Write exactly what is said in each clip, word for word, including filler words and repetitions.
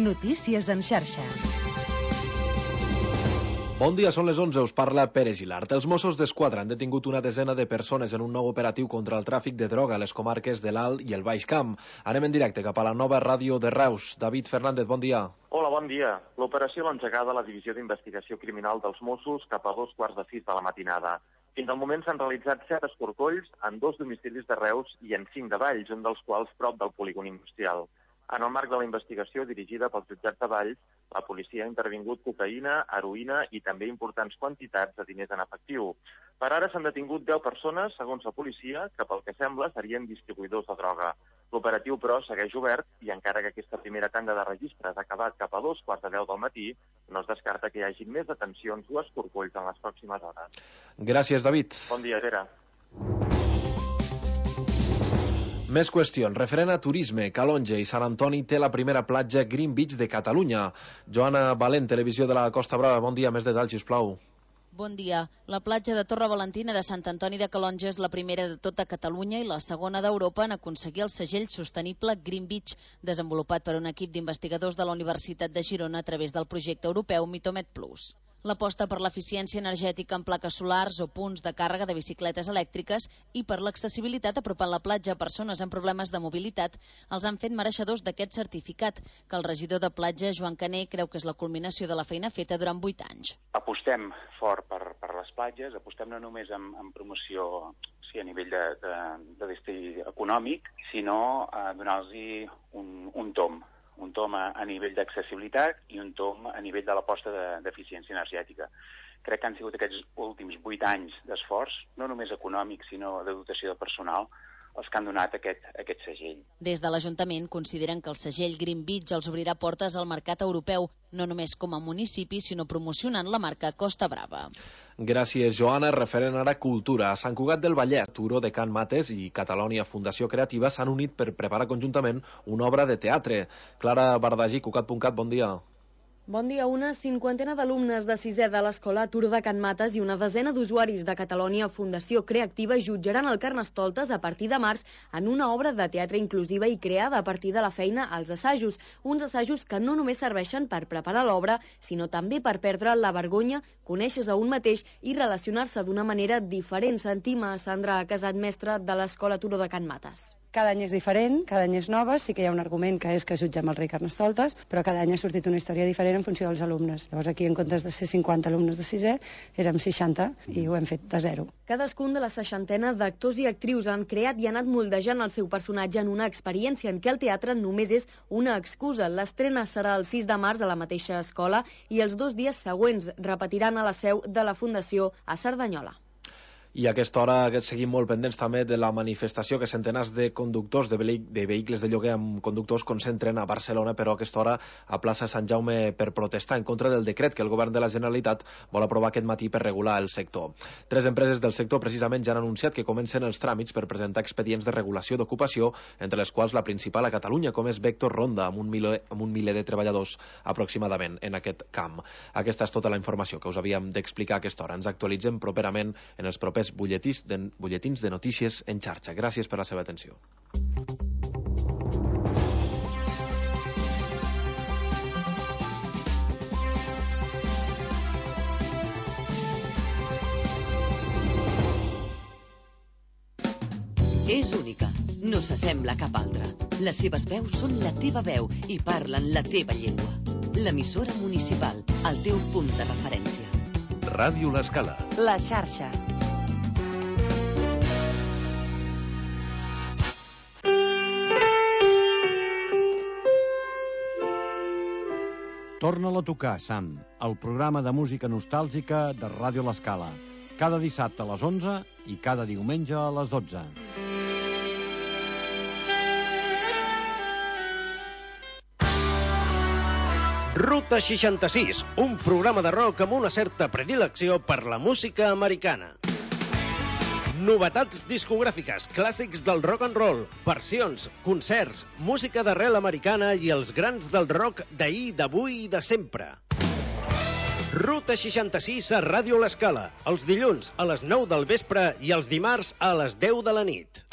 Notícies en xarxa. Bon dia, són les onze, us parla Pere Gilart. Els Mossos d'Esquadra han detingut una desena de persones en un nou operatiu contra el tràfic de droga a les comarques de l'Alt i el Baix Camp. Anem en directe cap a la nova ràdio de Reus. David Fernández, bon dia. Hola, bon dia. L'operació l'ha engegada la Divisió d'Investigació Criminal dels Mossos cap a dos quarts de sis de la matinada. Fins al moment s'han realitzat set escorcolls en dos domicilis de Reus i en cinc de Valls, un dels quals prop del polígon industrial. En el marc de la investigació dirigida pels jutjats de Valls, la policia ha intervingut cocaïna, heroïna i també importants quantitats de diners en efectiu. Per ara s'han detingut deu persones, segons la policia, que pel que sembla serien distribuïdors de droga. L'operatiu, però, segueix obert i encara que aquesta primera tanda de registres ha acabat cap a dos quarts de deu del matí, no es descarta que hi hagi més detencions o escorcolls en les pròximes hores. Gràcies, David. Bon dia, Pere. Més qüestions. Referent a turisme, Calonge i Sant Antoni té la primera platja Green Beach de Catalunya. Joana Valent, Televisió de la Costa Brava. Bon dia, més detalls, sisplau. Bon dia. La platja de Torre Valentina de Sant Antoni de Calonge és la primera de tota Catalunya i la segona d'Europa en aconseguir el segell sostenible Green Beach, desenvolupat per un equip d'investigadors de la Universitat de Girona a través del projecte europeu Mitomed Plus. L'aposta per l'eficiència energètica en plaques solars o punts de càrrega de bicicletes elèctriques i per l'accessibilitat apropant la platja a persones amb problemes de mobilitat els han fet mereixedors d'aquest certificat, que el regidor de platja, Joan Caner, creu que és la culminació de la feina feta durant vuit anys. Apostem fort per, per les platges, apostem no només en, en promoció sí, a nivell de, de, de destí econòmic, sinó a donar-los un, un tom. un tom a, a nivell d'accessibilitat i un tom a nivell de l'aposta d'eficiència energètica. Crec que han sigut aquests últims vuit anys d'esforç, no només econòmic, sinó de dotació de personal, els que han donat aquest, aquest segell. Des de l'Ajuntament consideren que el segell Green Beach els obrirà portes al mercat europeu, no només com a municipi, sinó promocionant la marca Costa Brava. Gràcies, Joana. Referent ara a cultura. A Sant Cugat del Vallès, Turó de Can Mates i Catalònia Fundació Creativa s'han unit per preparar conjuntament una obra de teatre. Clara Bardagí, Cugat punt cat, bon dia. Bon dia. Una cinquantena d'alumnes de sisè de l'Escola Turó de Can Mates i una desena d'usuaris de Catalònia Fundació Creativa jutjaran el Carnestoltes a partir de març en una obra de teatre inclusiva i creada a partir de la feina als assajos. Uns assajos que no només serveixen per preparar l'obra, sinó també per perdre la vergonya, conèixer-se a un mateix i relacionar-se d'una manera diferent. Sentim a Sandra Casat, mestra de l'Escola Turó de Can Mates. Cada any és diferent, cada any és nova, sí que hi ha un argument que és que jutgem el rei Carnestoltes, però cada any ha sortit una història diferent en funció dels alumnes. Llavors aquí, en comptes de ser cinquanta alumnes de sisè, érem seixanta i ho hem fet de zero. Cadascun de la seixantena d'actors i actrius han creat i han anat moldejant el seu personatge en una experiència en què el teatre només és una excusa. L'estrena serà el sis de març a la mateixa escola i els dos dies següents repetiran a la seu de la Fundació a Cerdanyola. I a aquesta hora seguim molt pendents també de la manifestació que centenars de conductors de, de vehicles de lloguer amb conductors concentren a Barcelona, però a aquesta hora a plaça Sant Jaume per protestar en contra del decret que el govern de la Generalitat vol aprovar aquest matí per regular el sector. Tres empreses del sector precisament ja han anunciat que comencen els tràmits per presentar expedients de regulació d'ocupació, entre les quals la principal a Catalunya, com és Vector Ronda, amb un miler, amb un miler de treballadors aproximadament en aquest camp. Aquesta és tota la informació que us havíem d'explicar a aquesta hora. Ens actualitzem properament en els propers butlletins de, butlletins de notícies en xarxa. Gràcies per la seva atenció. És única, no s'assembla a cap altra. Les seves veus són la teva veu i parlen la teva llengua. L'emissora municipal, el teu punt de referència. Ràdio L'Escala. La xarxa. Torna-la a tocar, Sam, el programa de música nostàlgica de Ràdio L'Escala. Cada dissabte a les onze i cada diumenge a les dotze. Ruta seixanta-sis, un programa de rock amb una certa predilecció per la música americana. Novetats discogràfiques, clàssics del rock and roll, versions, concerts, música d'arrel americana i els grans del rock d'ahir, d'avui i de sempre. Ruta seixanta-sis a Ràdio L'Escala, els dilluns a les nou del vespre i els dimarts a les deu de la nit.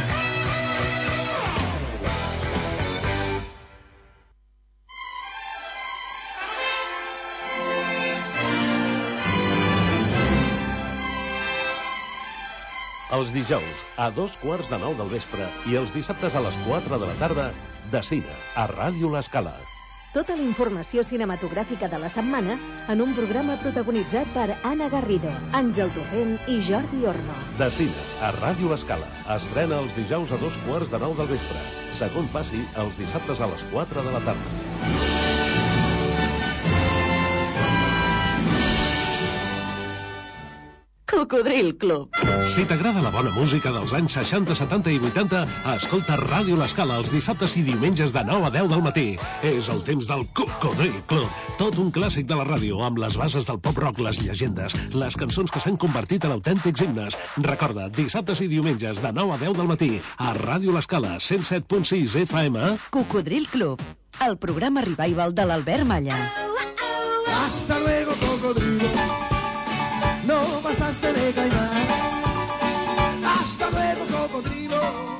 Els dijous a dos quarts de nou del vespre i els dissabtes a les quatre de la tarda de cine a Ràdio L'Escala. Tota la informació cinematogràfica de la setmana en un programa protagonitzat per Anna Garrido, Àngel Torrent i Jordi Orno. De cine a Ràdio L'Escala. Estrena els dijous a dos quarts de nou del vespre. Segon passi els dissabtes a les quatre de la tarda. Cocodril Club. Si t'agrada la bona música dels anys seixanta, setanta i vuitanta, escolta Ràdio L'Escala els dissabtes i diumenges de nou a deu del matí. És el temps del Cocodril Club. Tot un clàssic de la ràdio, amb les bases del pop-rock, les llegendes, les cançons que s'han convertit en autèntics himnes. Recorda, dissabtes i diumenges de nou a deu del matí, a Ràdio L'Escala, cent set punt sis F M. Cocodril Club, el programa revival de l'Albert Malla. Hasta luego, cocodrilo. No pasaste de caimán. Hasta luego, cocodrilo.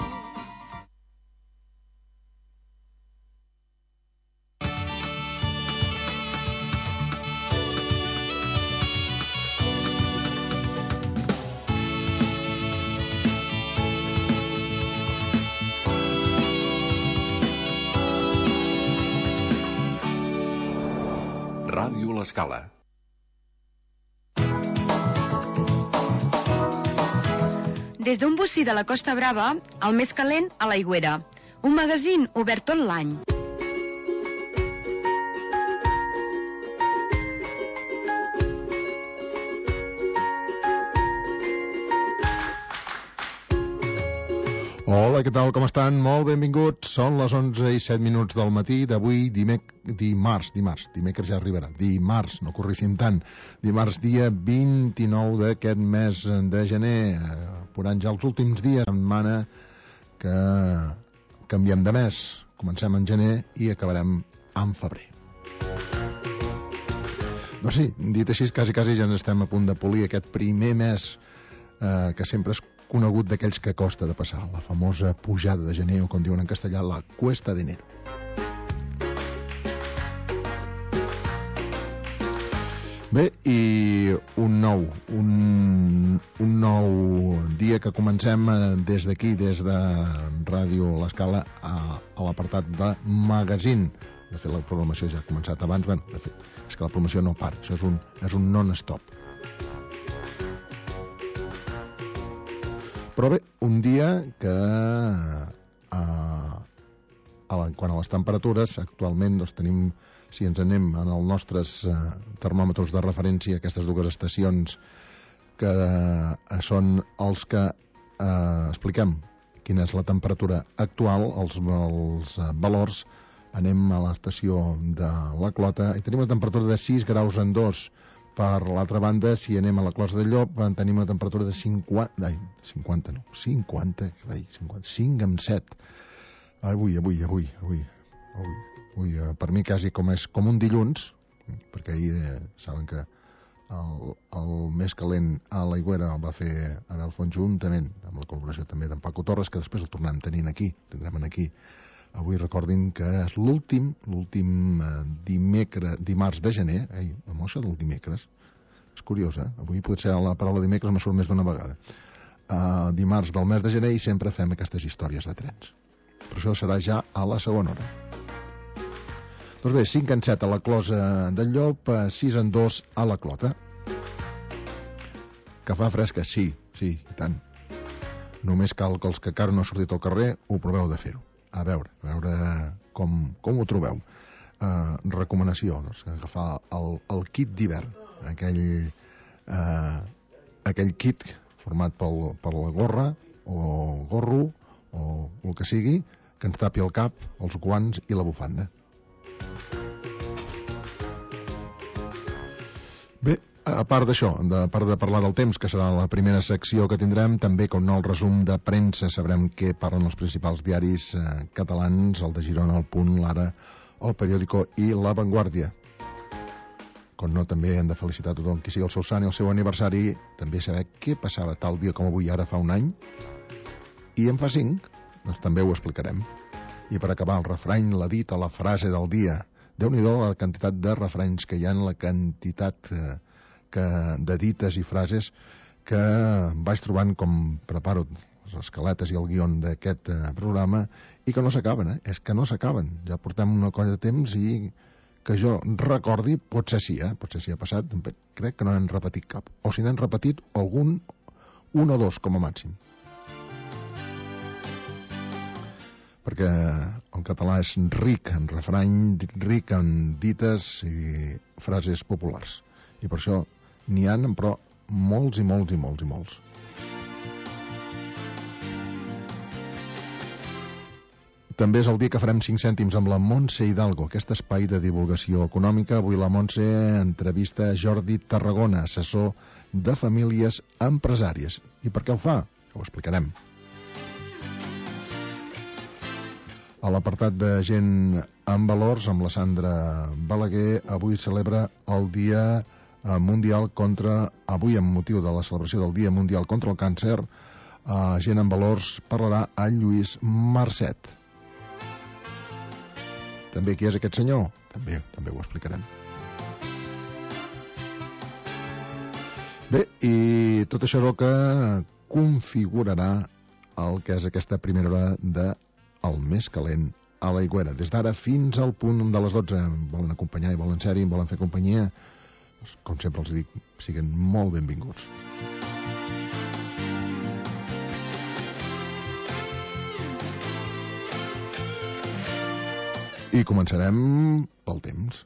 Ràdio L'Escala. Des d'un bocí de la Costa Brava, el més calent a l'Aigüera. Un magazín obert tot l'any. Hola, què tal, com estan? Molt benvinguts. Són les onze i set minuts del matí d'avui, dimec... dimarts, dimarts, dimecres ja arribarà, dimarts, no corríssim tant, dimarts dia vint-i-nou d'aquest mes de gener, apurant ja els últims dies, setmana que canviem de mes, comencem en gener i acabarem en febrer. Doncs sí, dit així, quasi, quasi ja estem a punt de polir aquest primer mes eh, que sempre és conegut d'aquells que costa de passar, la famosa pujada de gener, o com diuen en castellà, la cuesta de enero. Bé, i un nou, un, un nou dia que comencem des d'aquí, des de Ràdio L'Escala, a, a l'apartat de magazine. De fet, la programació ja ha començat abans, bueno, de fet, és que la programació no para, això és un, és un non-stop. Però bé, un dia que eh, a la, quan a les temperatures actualment doncs, tenim, si ens anem en els nostres eh, termòmetres de referència, aquestes dues estacions que eh, són els que eh, expliquem quina és la temperatura actual, els, els eh, valors, anem a l'estació de la Clota i tenim una temperatura de sis graus en dos. Per l'altra banda, si anem a la Closa de Llop, tenim una temperatura de cinquanta... Ai, cinquanta no, cinquanta, carai, cinquanta, cinc amb set. Avui, avui, avui, avui, avui, avui per mi quasi com és com un dilluns, perquè ahir eh, saben que el, el més calent a l'Aigüera el va fer Abel Font juntament amb la col·laboració també d'en Paco Torres, que després el tornem tenint aquí, tindrem aquí. Avui recordin que és l'últim, l'últim eh, dimecres, dimarts de gener, ei, amb això del dimecres, és curiós, eh? Avui potser la paraula dimecres me surt més d'una vegada. Uh, dimarts del mes de gener i sempre fem aquestes històries de trens. Però això serà ja a la segona hora. Doncs bé, cinc en set a la Closa del Llop, sis en dos a la Clota. Que fa fresca? Sí, sí, i tant. Només cal que els que encara no han sortit al carrer ho proveu de fer-ho. A veure, a veure com, com ho trobeu. Uh, recomanació, doncs, agafar el, el kit d'hivern, aquell, uh, aquell kit format pel, per la gorra o gorro o el que sigui, que ens tapi el cap, els guants i la bufanda. Bé, a part d'això, a part de parlar del temps, que serà la primera secció que tindrem, també, com no, el resum de premsa, sabrem què parlen els principals diaris eh, catalans, el de Girona, el Punt, l'Ara, el Periódico i La Vanguardia. Com no, també hem de felicitar tothom qui sigui el seu sant i el seu aniversari, també saber què passava tal dia com avui, ara fa un any, i en fa cinc, doncs també ho explicarem. I per acabar, el refrany, la dita, la frase del dia. Déu-n'hi-do la quantitat de refranys que hi ha, la quantitat eh, que, de dites i frases que vaig trobant com preparo les escaletes i el guion d'aquest eh, programa i que no s'acaben, eh? És que no s'acaben. Ja portem una colla de temps i que jo recordi, potser sí, eh? Potser sí ha passat, crec que no n'han repetit cap. O si n'han repetit algun, un o dos com a màxim. Perquè el català és ric en refrany, ric en dites i frases populars. I per això n'hi ha, però molts i molts i molts i molts. També és el dia que farem cinc cèntims amb la Montse Hidalgo, aquest espai de divulgació econòmica. Avui la Montse entrevista Jordi Tarragona, assessor de famílies empresàries. I per què ho fa? Ho explicarem. A l'apartat de gent amb valors, amb la Sandra Balaguer, avui celebra el Dia Mundial contra... Avui, amb motiu de la celebració del Dia Mundial contra el Càncer, a gent amb valors parlarà a Lluís Marcet. També qui és aquest senyor? També, també ho explicarem. Bé, i tot això és el que configurarà el que és aquesta primera hora de El Més Calent a l'Aigüera. Des d'ara fins al punt de les dotze. Volen acompanyar i volen ser-hi, volen fer companyia. Com sempre els dic, siguen molt benvinguts. I començarem pel temps.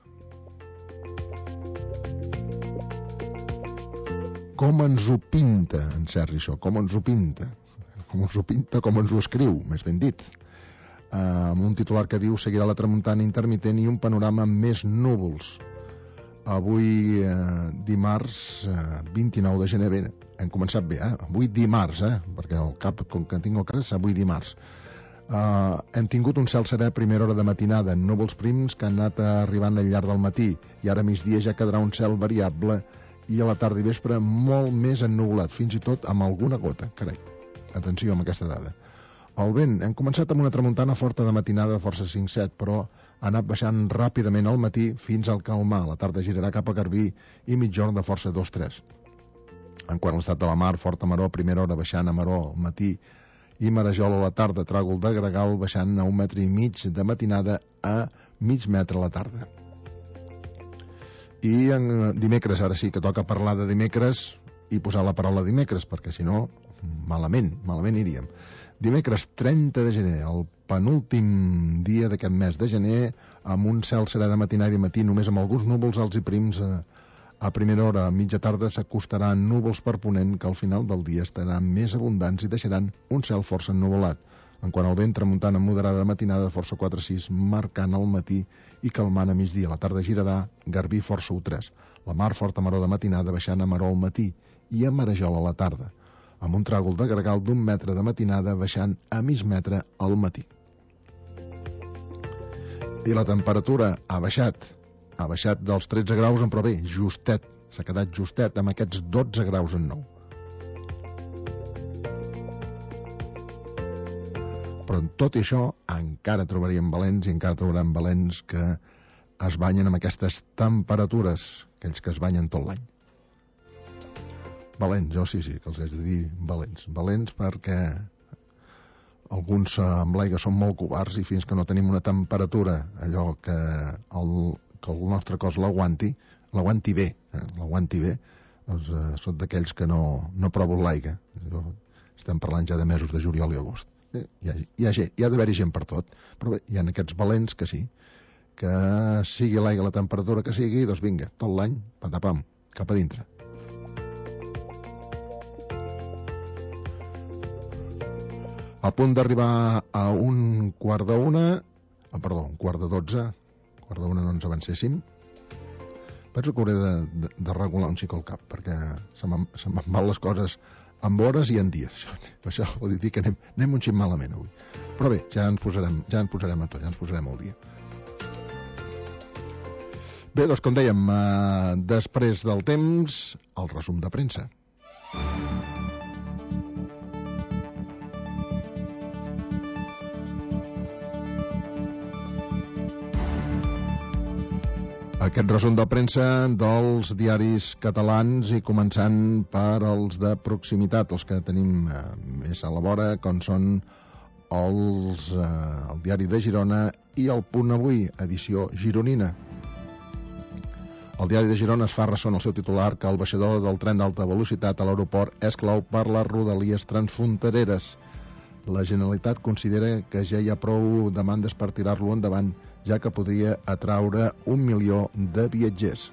Com ens ho pinta en Sergi això? Com ens ho pinta? Com ens ho pinta, com ens ho escriu, més ben dit. Uh, amb un titular que diu: seguirà la tramuntana intermitent i un panorama amb més núvols. Avui, uh, dimarts, uh, vint-i-nou de gener, bé, hem començat bé, eh? Avui dimarts, eh? Perquè el cap, com que tinc el cas, és avui dimarts. Uh, hem tingut un cel serè a primera hora de matinada, núvols prims que han anat arribant al llarg del matí, i ara a migdia ja quedarà un cel variable i a la tarda i vespre molt més ennuvolat, fins i tot amb alguna gota. Carai, atenció amb aquesta dada. El vent, hem començat amb una tramuntana forta de matinada de força cinc set, però ha anat baixant ràpidament al matí fins al calmar. La tarda girarà cap a Garbí i mitjorn de força dos tres. En quant a l'estat de la mar, forta maror, primera hora baixant a maror al matí i marejol a la tarda, tràgol de gregal baixant a un metre i mig de matinada a mig metre a la tarda. I en dimecres, ara sí que toca parlar de dimecres i posar la paraula dimecres, perquè si no, malament, malament iríem. Dimecres trenta de gener, el penúltim dia d'aquest mes de gener, amb un cel serè de matinada i de matí, només amb alguns núvols alts i prims. A, a primera hora, a mitja tarda, s'acostaran núvols per ponent que al final del dia estaran més abundants i deixaran un cel força ennuvolat. En quant al vent, tramuntana moderada de matinada de força quatre sis, marcant al matí i calmant a migdia. La tarda girarà Garbí força u tres. La mar forta maror de matinada baixant a maror al matí i a marejol a la tarda, amb un tràgol de gregal d'un metre de matinada baixant a mig metre al matí. I la temperatura ha baixat. Ha baixat dels tretze graus, però bé, justet. S'ha quedat justet amb aquests dotze graus en nou. Però en tot i això encara trobaríem valents i encara trobarem valents que es banyen amb aquestes temperatures, aquells que es banyen tot l'any. Valents, jo sí, sí, que els haig de dir valents. Valents perquè alguns amb l'aigua són molt covards i fins que no tenim una temperatura, allò que el, que el nostre cos l'aguanti, l'aguanti bé, eh? l'aguanti bé, doncs eh, són d'aquells que no, no provo l'aigua. Estem parlant ja de mesos de juliol i agost. Eh? Hi ha, hi ha, hi ha d'haver-hi gent per tot, però bé, hi ha aquests valents que sí, que sigui l'aigua la temperatura que sigui, doncs vinga, tot l'any, patapam, cap a dintre. A punt d'arribar a un quart d'una, oh, perdó, un quart de dotze, quart d'una no ens avancéssim. Penso que hauré de, de, de regular un xic el cap, perquè se me'n van les coses amb hores i en dies. Això, això vol dir que anem, anem un xic malament avui. Però bé, ja ens posarem, ja ens posarem a tot, ja ens posarem al dia. Bé, doncs com dèiem, eh, després del temps, el resum de premsa. Aquest resum de premsa dels diaris catalans i començant per els de proximitat, els que tenim eh, més a la vora, com són els, eh, el diari de Girona i el Punt Avui, edició gironina. El diari de Girona es fa ressò en el seu titular que el baixador del tren d'alta velocitat a l'aeroport és clau per les rodalies transfrontereres. La Generalitat considera que ja hi ha prou demandes per tirar-lo endavant, ja que podria atraure un milió de viatgers.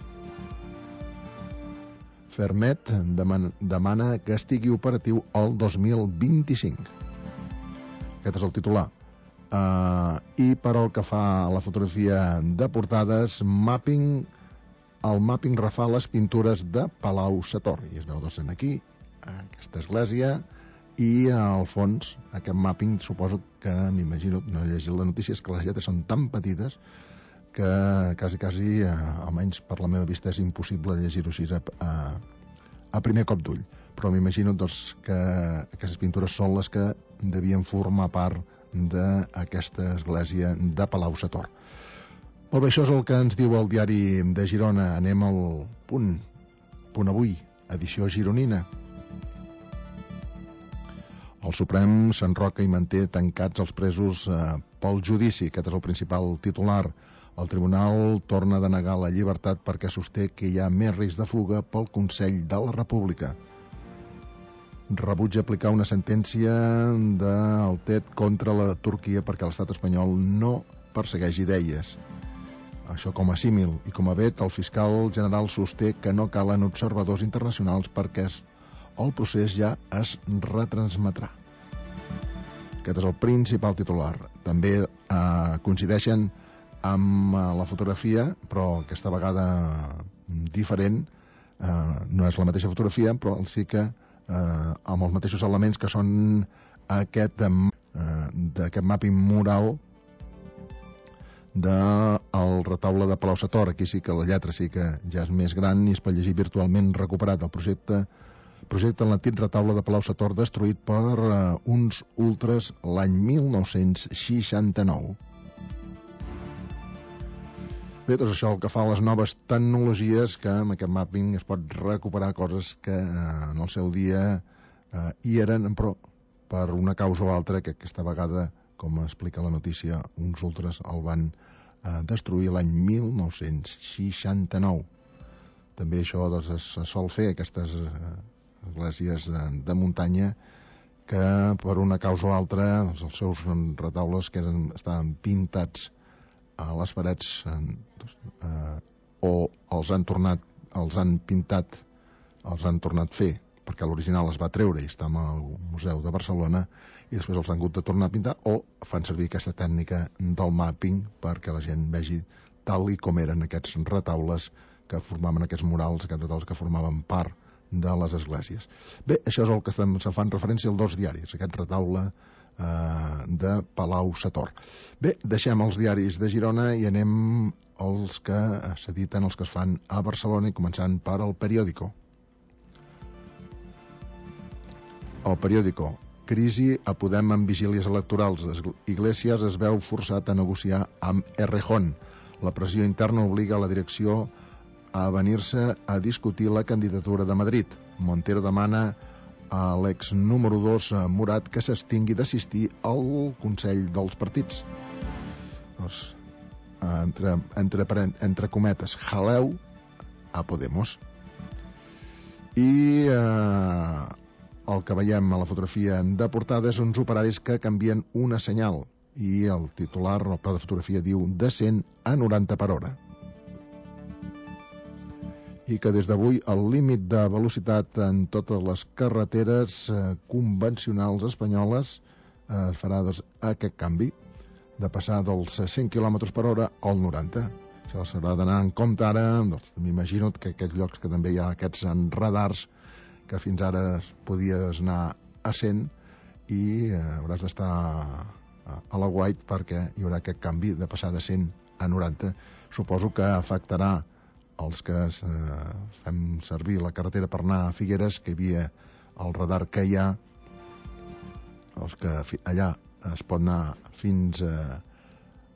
Fermet demana, demana que estigui operatiu el dos mil vint-i-cinc. Aquest és el titular. Uh, I per al que fa a la fotografia de portades, mapping, el mapping refà les pintures de Palau-sator. I es veu docent aquí, aquesta església, i al fons aquest mapping, suposo que m'imagino, no he llegit la notícia, és que les lletres són tan petites que quasi, quasi, eh, almenys per la meva vista, és impossible llegir-ho així a, a, a primer cop d'ull. Però m'imagino doncs, que aquestes pintures són les que devien formar part d'aquesta església de Palau-sator. Molt bé, això és el que ens diu el diari de Girona. Anem al punt, punt avui, edició gironina. El Suprem s'enroca i manté tancats els presos eh, pel judici. Aquest és el principal titular. El tribunal torna a denegar la llibertat perquè sosté que hi ha més risc de fuga pel Consell de la República. Rebutja aplicar una sentència del T E D contra la Turquia perquè l'estat espanyol no persegueix idees. Això com a símil. I com a vet, el fiscal general sosté que no calen observadors internacionals perquè es el procés ja es retransmetrà. Aquest és el principal titular. També eh, coincideixen amb eh, la fotografia, però aquesta vegada diferent. Eh, no és la mateixa fotografia, però sí que eh, amb els mateixos elements que són aquest, eh, d'aquest mapping mural del retaule de Palau-sator. Aquí sí que la lletra sí que ja és més gran i es pot llegir virtualment recuperat. El projecte projecte en l'antic retaule de Palau-sator destruït per uh, uns ultres l'any mil nou-cents seixanta-nou. Bé, doncs això el que fa a les noves tecnologies, que amb aquest mapping es pot recuperar coses que uh, en el seu dia uh, hi eren, però per una causa o altra, que aquesta vegada, com explica la notícia, uns ultres el van uh, destruir l'any mil nou-cents seixanta-nou. També això doncs, es, es sol fer, aquestes uh, esglésies de, de muntanya que per una causa o altra doncs, els seus retaules que eren, estaven pintats a les parets doncs, eh, o els han tornat els han pintat els han tornat a fer perquè l'original es va treure i està al Museu de Barcelona i després els han hagut de tornar a pintar o fan servir aquesta tècnica del mapping perquè la gent vegi tal i com eren aquests retaules que formaven aquests murals, aquests retaules que formaven part de les esglésies. Bé, això és el que estem, se fan referència als dos diaris, aquest retaule eh, de Palau-sator. Bé, deixem els diaris de Girona i anem als que s'editen, els que es fan a Barcelona, i començant per el Periódico. El Periódico. Crisi a Podem amb vigílies electorals. Iglesias es veu forçat a negociar amb Errejón. La pressió interna obliga a la direcció a venir-se a discutir la candidatura de Madrid. Montero demana a l'ex número dos Murat que s'extingui d'assistir al Consell dels Partits. Doncs, entre, entre, entre cometes, jaleu a Podemos. I eh, el que veiem a la fotografia de portada és uns operaris que canvien una senyal i el titular, el pla de fotografia diu de cent a noranta per hora. I que des d'avui el límit de velocitat en totes les carreteres eh, convencionals espanyoles eh, farà doncs, aquest canvi de passar dels cent quilòmetres per hora al noranta. Això s'haurà d'anar en compte ara, doncs, m'imagino que aquests llocs que també hi ha aquests radars que fins ara podies anar a cent i eh, hauràs d'estar a la guait perquè hi haurà aquest canvi de passar de cent a noranta. Suposo que afectarà els que eh, fem servir la carretera per anar a Figueres, que hi havia el radar que hi ha, els que allà es pot anar fins a,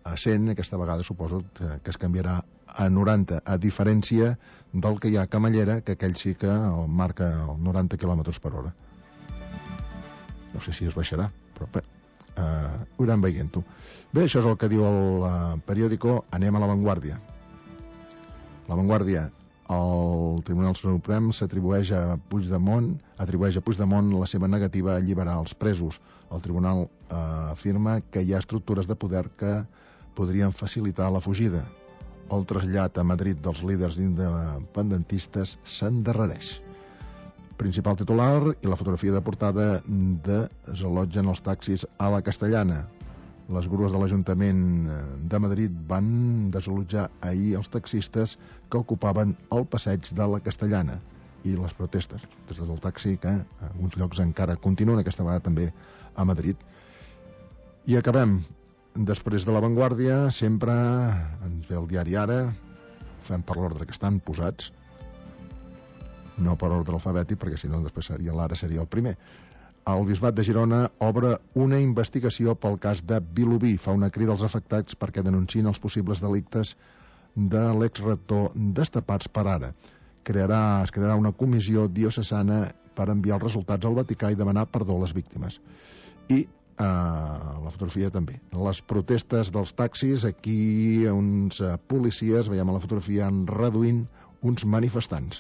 a cent, aquesta vegada suposo que es canviarà a noranta, a diferència del que hi ha a Camallera, que aquell sí que el marca el noranta quilòmetres per hora. No sé si es baixarà, però bé, eh, ho anirem veient-ho. Bé, això és el que diu el uh, periòdico. Anem a La Vanguardia. La Vanguardia. El Tribunal Suprem s'atribueix a Puigdemont, atribueix a Puigdemont la seva negativa a alliberar els presos. El tribunal eh, afirma que hi ha estructures de poder que podrien facilitar la fugida. El trasllat a Madrid dels líders independentistes s'endarrereix. Principal titular i la fotografia de portada desallotgen els taxis a la Castellana. Les grues de l'Ajuntament de Madrid van desallotjar ahir els taxistes que ocupaven el passeig de la Castellana. I les protestes des del taxi, que a alguns llocs encara continuen, aquesta vegada també a Madrid. I acabem. Després de La Vanguardia, sempre ens ve el diari Ara, fem per l'ordre que estan posats, no per ordre alfabètic, perquè si no després seria l'Ara seria el primer. El Bisbat de Girona obre una investigació pel cas de Vilobí. Fa una crida als afectats perquè denunciïn els possibles delictes de l'exrector destapats per Ara. Crearà, es crearà una comissió diocesana per enviar els resultats al Vaticà i demanar perdó a les víctimes. I eh, la fotografia també. Les protestes dels taxis, aquí uns eh, policies, veiem a la fotografia, han reduint uns manifestants.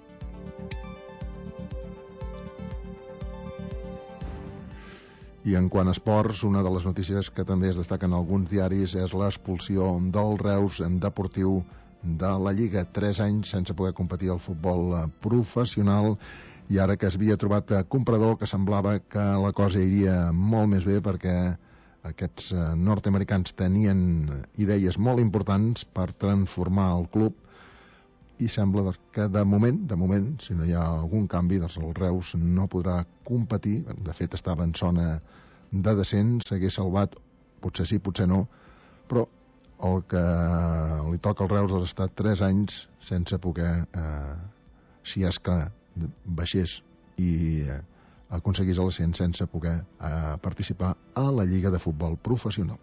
I en quant a esports, una de les notícies que també es destaquen en alguns diaris és l'expulsió del Reus en deportiu de la Lliga. Tres anys sense poder competir al futbol professional, i ara que es havia trobat comprador, que semblava que la cosa iria molt més bé perquè aquests nord-americans tenien idees molt importants per transformar el club, i sembla que de moment, de moment, si no hi ha algun canvi, doncs el Reus no podrà competir. De fet, estava en zona de descens, s'hagués salvat, potser sí, potser no, però el que li toca al Reus ha estat tres anys sense poder, eh, si és que baixés i eh, aconseguís l'ascens, sense poder eh, participar a la Lliga de Futbol Professional.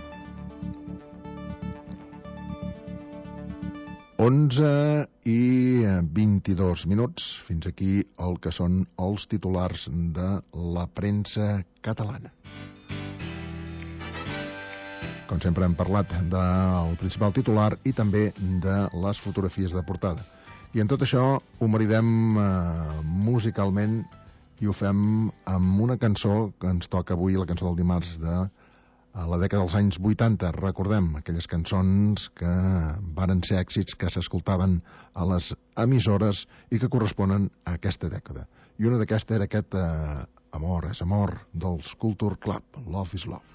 onze i vint-i-dos minuts. Fins aquí el que són els titulars de la premsa catalana. Com sempre hem parlat del principal titular i també de les fotografies de portada. I en tot això ho maridem eh, musicalment, i ho fem amb una cançó que ens toca avui, la cançó del dimarts de a la dècada dels anys vuitanta. Recordem aquelles cançons que varen ser èxits, que s'escoltaven a les emissores i que corresponen a aquesta dècada. I una d'aquesta era aquest eh, Amor és amor dels Culture Club, Love is Love.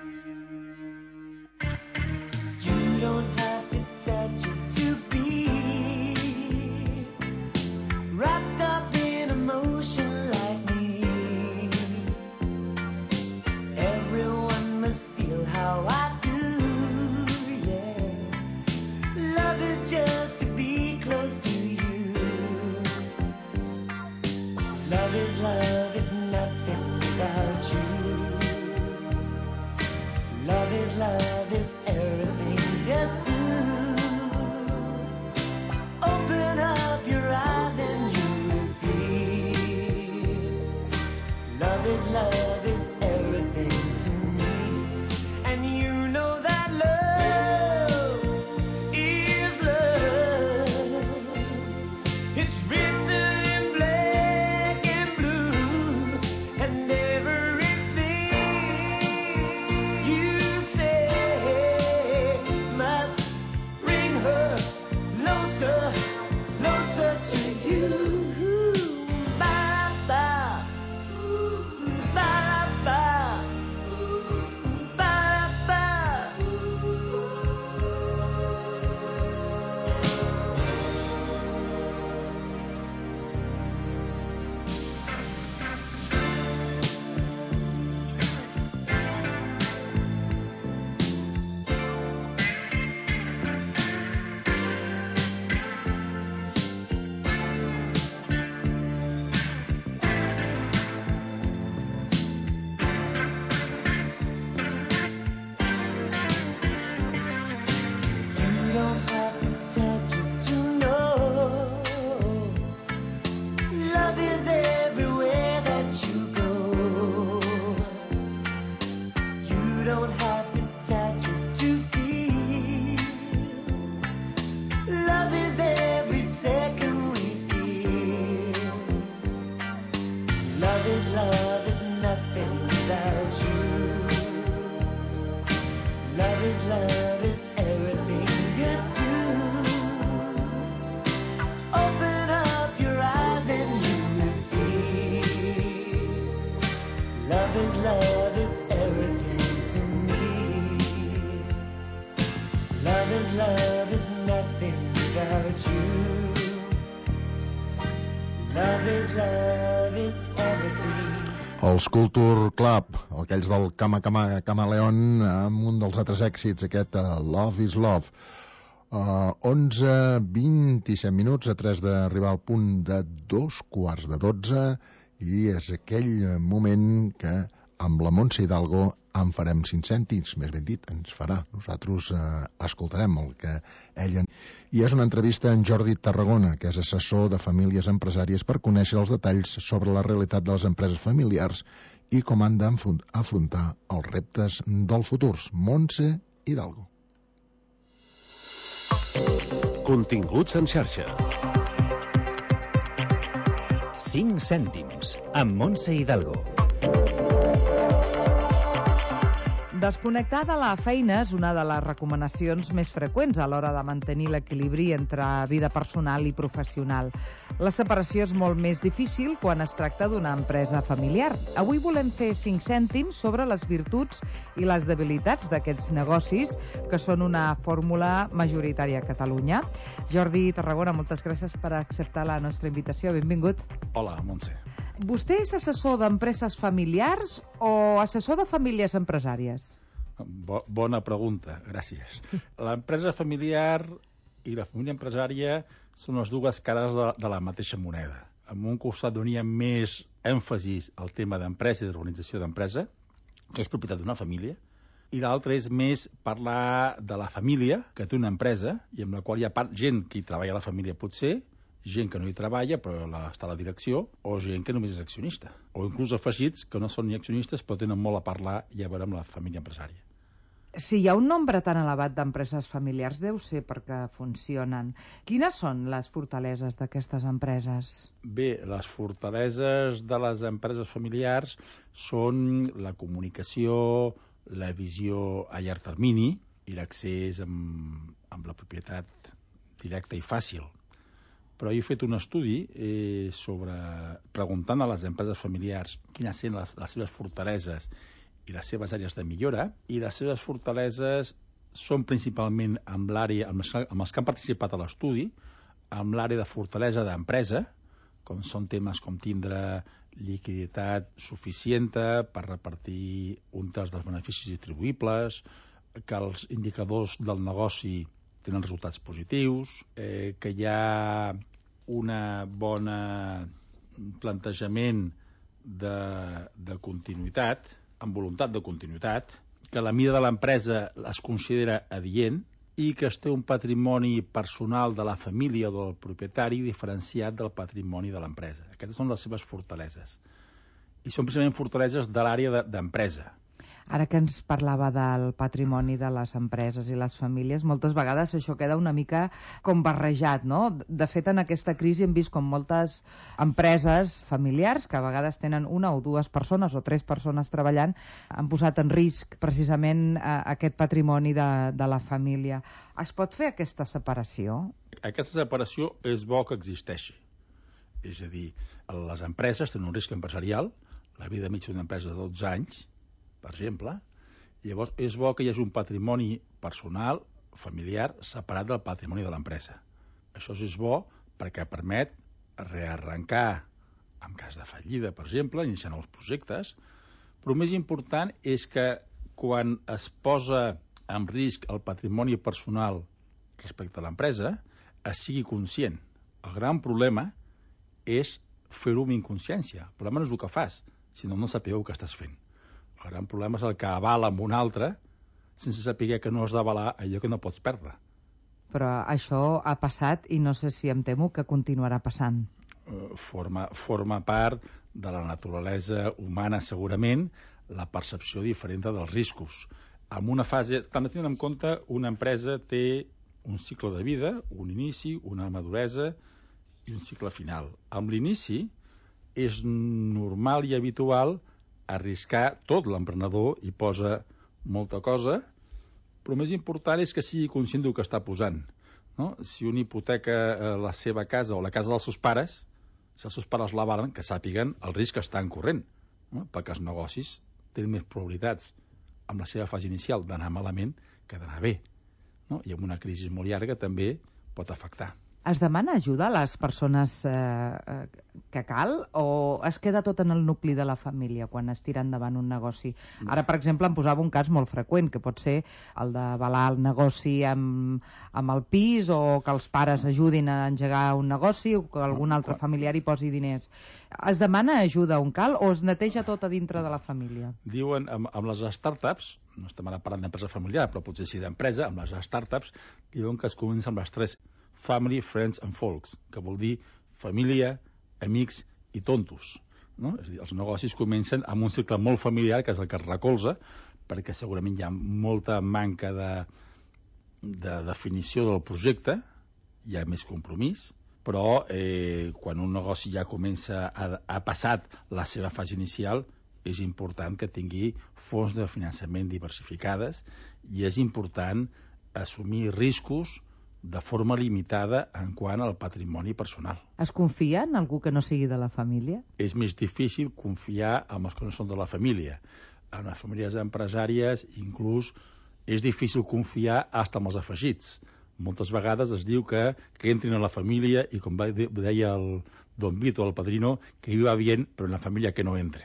You don't have to touch it to be Love is love is everything you do. Open up your eyes and you will see. Love is love is everything to me. Love is love is nothing without you. Love is love is everything. Els Culture Club, aquells del Cama Cama Camaleón, amb un dels altres èxits, aquest uh, Love is Love. Uh, onze vint-i-set minuts, a tres d'arribar al punt de dos quarts de dotze, i és aquell moment que amb la Montse Hidalgo en farem cinc cèntims, més ben dit, ens farà. Nosaltres eh, escoltarem el que ella... I és una entrevista en Jordi Tarragona, que és assessor de famílies empresàries, per conèixer els detalls sobre la realitat de les empreses familiars i com han d'afrontar els reptes del futur. Montse Hidalgo. Continguts en xarxa. cinc cèntims, amb Montse Hidalgo. Desconnectar de la feina és una de les recomanacions més freqüents a l'hora de mantenir l'equilibri entre vida personal i professional. La separació és molt més difícil quan es tracta d'una empresa familiar. Avui volem fer cinc cèntims sobre les virtuts i les debilitats d'aquests negocis, que són una fórmula majoritària a Catalunya. Jordi Tarragona, moltes gràcies per acceptar la nostra invitació. Benvingut. Hola, Montse. Vostè és assessor d'empreses familiars o assessor de famílies empresàries? Bo, bona pregunta, gràcies. L'empresa familiar i la família empresària són les dues cares de, de la mateixa moneda. En un costat donia més èmfasis al tema d'empresa i d'organització d'empresa, que és propietat d'una família, i l'altre és més parlar de la família, que té una empresa, i amb la qual hi ha part, gent que hi treballa a la família potser, gent que no hi treballa però la, està a la direcció, o gent que només és accionista, o inclús afegits que no són ni accionistes però tenen molt a parlar i a veure amb la família empresària. Si hi ha un nombre tan elevat d'empreses familiars, deu ser perquè funcionen. Quines són les fortaleses d'aquestes empreses? Bé, les fortaleses de les empreses familiars són la comunicació, la visió a llarg termini i l'accés amb, amb la propietat directa i fàcil. Però he fet un estudi eh, sobre, preguntant a les empreses familiars quines són les, les seves fortaleses i les seves àrees de millora, i les seves fortaleses són principalment amb l'àrea, amb, amb els que han participat a l'estudi, amb l'àrea de fortalesa d'empresa, com són temes com tindre liquiditat suficient per repartir un terç dels beneficis distribuïbles, que els indicadors del negoci tenen resultats positius, eh, que hi ha una bona plantejament de, de continuïtat, amb voluntat de continuïtat, que la mida de l'empresa es considera adient i que es té un patrimoni personal de la família o del propietari diferenciat del patrimoni de l'empresa. Aquestes són les seves fortaleses. I són precisament fortaleses de l'àrea d'empresa. Ara que ens parlava del patrimoni de les empreses i les famílies, moltes vegades això queda una mica com barrejat, no? De fet, en aquesta crisi hem vist com moltes empreses familiars, que a vegades tenen una o dues persones o tres persones treballant, han posat en risc precisament eh, aquest patrimoni de, de la família. Es pot fer aquesta separació? Aquesta separació és bo que existeixi. És a dir, les empreses tenen un risc empresarial, la vida mitja d'una empresa de dotze anys, per exemple, llavors és bo que hi hagi un patrimoni personal, familiar, separat del patrimoni de l'empresa. Això és bo perquè permet rearrencar, en cas de fallida, per exemple, iniciar nous projectes, però el més important és que quan es posa en risc el patrimoni personal respecte a l'empresa, es sigui conscient. El gran problema és fer-ho amb inconsciència. El problema no és el que fas, sinó no saber el que estàs fent. El gran problema és el que avala amb un altre sense saber que no has d'avalar allò que no pots perdre. Però això ha passat i no sé si em temo que continuarà passant. Forma, forma part de la naturalesa humana, segurament, la percepció diferent dels riscos. En una fase, també tenint en compte, una empresa té un cicle de vida, un inici, una maduresa i un cicle final. Amb l'inici és normal i habitual arriscar tot. L'emprenedor hi posa molta cosa, però més important és que sigui conscient del que està posant. No? Si un hipoteca eh, la seva casa o la casa dels seus pares, si els seus pares la valen, que sàpiguen el risc que estan corrent, no? Perquè els negocis tenen més probabilitats amb la seva fase inicial d'anar malament que d'anar bé, no? I amb una crisi molt llarga també pot afectar. Es demana ajuda a les persones eh, que cal o es queda tot en el nucli de la família quan es tira endavant un negoci? Ara, per exemple, em posava un cas molt freqüent, que pot ser el d'avalar el negoci amb, amb el pis, o que els pares ajudin a engegar un negoci, o que algun altre familiar hi posi diners. Es demana ajuda on cal o es neteja tot a dintre de la família? Diuen, amb, amb les startups, no estem ara parlant d'empresa familiar, però potser sí d'empresa, amb les startups, diuen que es comença amb les tres: family, friends and folks, que vol dir família, amics i tontos. No? És a dir, els negocis comencen amb un cicle molt familiar, que és el que es recolza, perquè segurament hi ha molta manca de, de definició del projecte, hi ha més compromís, però eh, quan un negoci ja comença a, a passat la seva fase inicial, és important que tingui fonts de finançament diversificades i és important assumir riscos de forma limitada en quant al patrimoni personal. Es confia en algú que no sigui de la família? És més difícil confiar en els que no són de la família. En les famílies empresàries, inclús, és difícil confiar fins amb els afegits. Moltes vegades es diu que, que entrin a la família i, com deia el Don Vito, el padrino, que hi va bien, però en la família que no entre.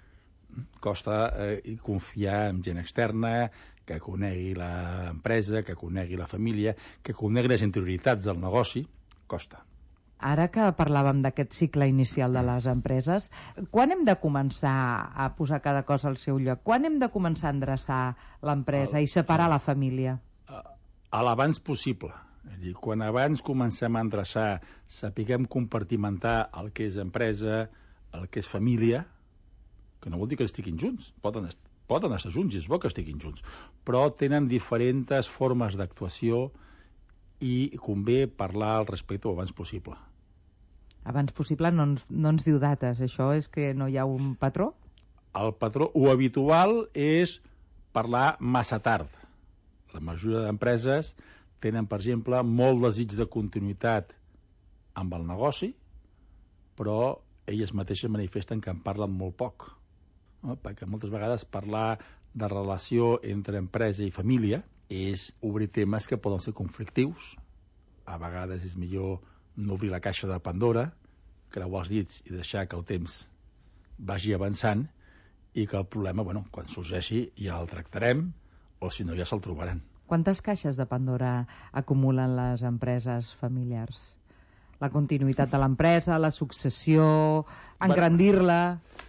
Costa eh, confiar en gent externa, que conegui l'empresa, que conegui la família, que conegui les interioritats del negoci, costa. Ara que parlàvem d'aquest cicle inicial de les empreses, quan hem de començar a posar cada cosa al seu lloc? Quan hem de començar a endreçar l'empresa i separar la família? A l'abans possible. És a dir, quan abans comencem a endreçar, sapiguem compartimentar el que és empresa, el que és família, que no vol dir que estiguin junts, poden estar poden estar junts i és bo que estiguin junts, però tenen diferents formes d'actuació i convé parlar al respecte abans possible. Abans possible no ens, no ens diu dates, això és que no hi ha un patró? El patró, o habitual, és parlar massa tard. La majoria d'empreses tenen, per exemple, molt desig de continuïtat amb el negoci, però elles mateixes manifesten que en parlen molt poc. No? Perquè moltes vegades parlar de relació entre empresa i família és obrir temes que poden ser conflictius. A vegades és millor no obrir la caixa de Pandora, creuar els dits i deixar que el temps vagi avançant i que el problema, bueno, quan sorgeixi ja el tractarem o si no ja se'l trobaran. Quantes caixes de Pandora acumulen les empreses familiars? La continuïtat de l'empresa, la successió, engrandir-la...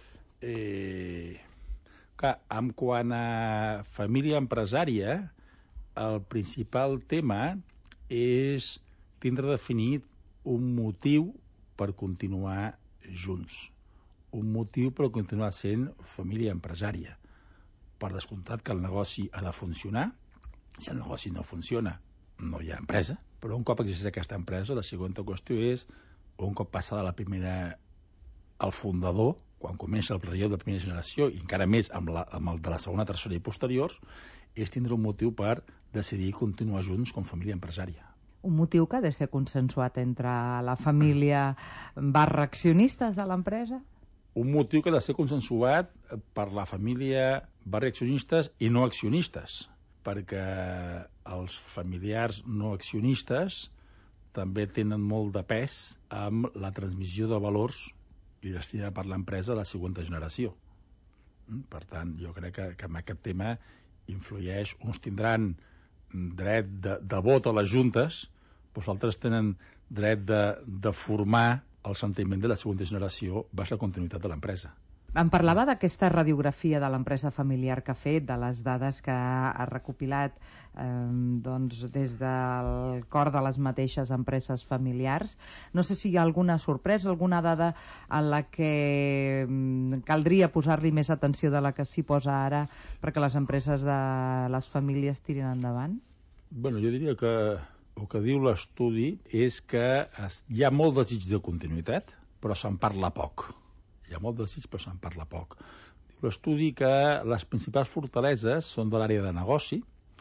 Eh, clar, en quant a família empresària, el principal tema és tindre definit un motiu per continuar junts, un motiu per continuar sent família empresària. Per descomptat que el negoci ha de funcionar. Si el negoci no funciona, no hi ha empresa, però un cop existeix aquesta empresa, la següent qüestió és, un cop passada la primera, el fundador, quan comença el relleu de primera generació, i encara més amb, la, amb el de la segona, tercera i posteriors, és tindre un motiu per decidir continuar junts com família empresària. Un motiu que ha de ser consensuat entre la família barra accionistes de l'empresa? Un motiu que ha de ser consensuat per la família barra accionistes i no accionistes, perquè els familiars no accionistes també tenen molt de pes amb la transmissió de valors i destinada per l'empresa a la següent generació. Per tant, jo crec que, que en aquest tema influeix. Uns tindran dret de, de vot a les juntes, però altres tenen dret de, de formar el sentiment de la següent generació vers la continuïtat de l'empresa. Em parlava d'aquesta radiografia de l'empresa familiar que ha fet, de les dades que ha recopilat eh, doncs, des del cor de les mateixes empreses familiars. No sé si hi ha alguna sorpresa, alguna dada en la que caldria posar-li més atenció de la que s'hi posa ara perquè les empreses de les famílies tirin endavant? Bueno, jo diria que el que diu l'estudi és que hi ha molt desig de continuïtat, però se'n parla poc. Hi ha molt desig, però se'n parla poc. Diu l'estudi que les principals fortaleses són de l'àrea de negoci,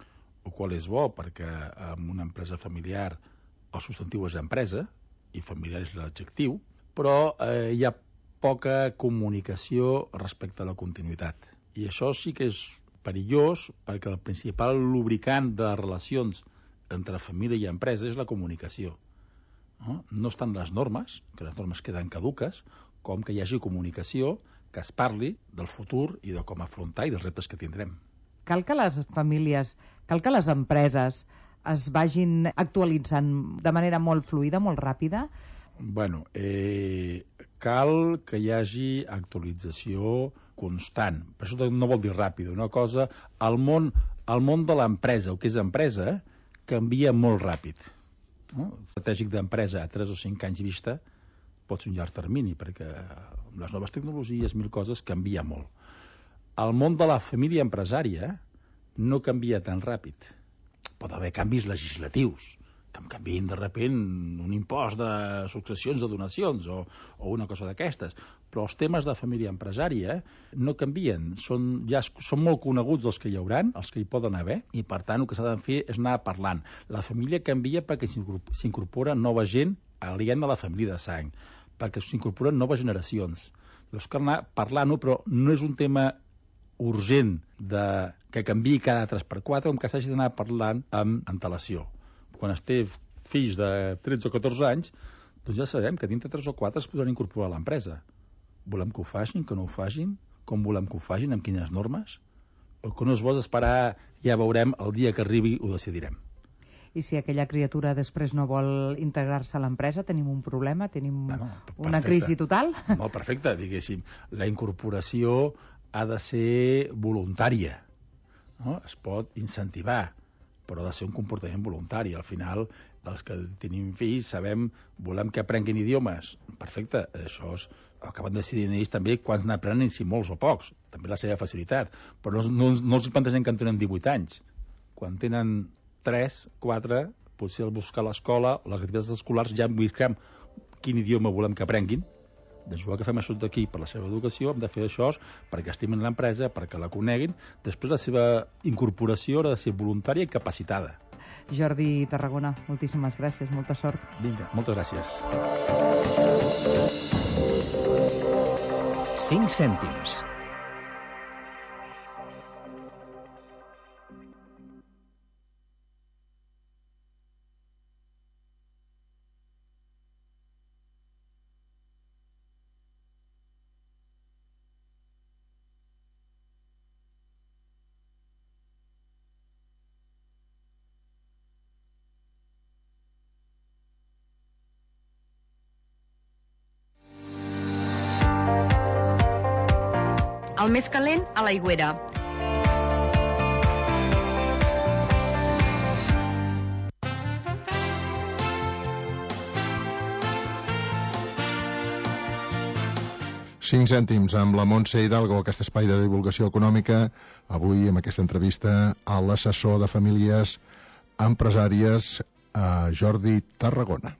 el qual és bo perquè en una empresa familiar el substantiu és empresa i familiar és l'adjectiu, però eh, hi ha poca comunicació respecte a la continuïtat. I això sí que és perillós perquè el principal lubricant de les relacions entre família i empresa és la comunicació. No, no estan les normes, que les normes queden caduques, com que hi hagi comunicació, que es parli del futur i de com afrontar i dels reptes que tindrem. Cal que les famílies, cal que les empreses es vagin actualitzant de manera molt fluida, molt ràpida? Bueno, eh, cal que hi hagi actualització constant. Per això no vol dir ràpida. Una cosa, el món, el món de l'empresa, el que és empresa, canvia molt ràpid. No? El estratègic d'empresa a tres o cinc anys vista pot ser un llarg termini, perquè amb les noves tecnologies, mil coses, canvia molt. El món de la família empresària no canvia tan ràpid. Pot haver canvis legislatius, que em canviïn de repent un impost de successions o donacions o, o una cosa d'aquestes. Però els temes de família empresària no canvien. Són, ja són molt coneguts els que hi hauran, els que hi poden haver, i per tant el que s'ha de fer és anar parlant. La família canvia perquè s'incorpora nova gent aliena a la família de sang, perquè s'incorporen noves generacions. Llavors cal anar parlant-ho, però no és un tema urgent de que canviï cada tres per quatre, com que s'hagi d'anar parlant amb antelació. Quan es té fills de tretze o catorze anys, doncs ja sabem que dintre tres o quatre es podran incorporar a l'empresa. Volem que ho facin, que no ho facin? Com volem que ho facin? Amb quines normes? El que no és bo és esperar, ja veurem, el dia que arribi ho decidirem. I si aquella criatura després no vol integrar-se a l'empresa, tenim un problema? Tenim bueno, una crisi total? No, perfecte, diguéssim. La incorporació ha de ser voluntària. No? Es pot incentivar, però ha de ser un comportament voluntari. Al final, els que tenim fills sabem, volem que aprenguin idiomes. Perfecte, això és el que van decidir ells també quants n'aprenen, si molts o pocs. També la seva facilitat. Però no, no, no els plantegem que en tenen divuit anys. Quan tenen tres, quatre, potser al buscar l'escola, les activitats escolars, ja busquem quin idioma volem que aprenguin. Doncs igual que fem això d'aquí per la seva educació, hem de fer això perquè estimin l'empresa, perquè la coneguin. Després la seva incorporació ha de ser voluntària i capacitada. Jordi Tarragona, moltíssimes gràcies, molta sort. Vinga, moltes gràcies. cinc cèntims. El més calent, a l'aigüera. Cinc cèntims amb la Montse Hidalgo, aquest espai de divulgació econòmica, avui amb aquesta entrevista a l'assessor de famílies empresàries, a Jordi Tarragona.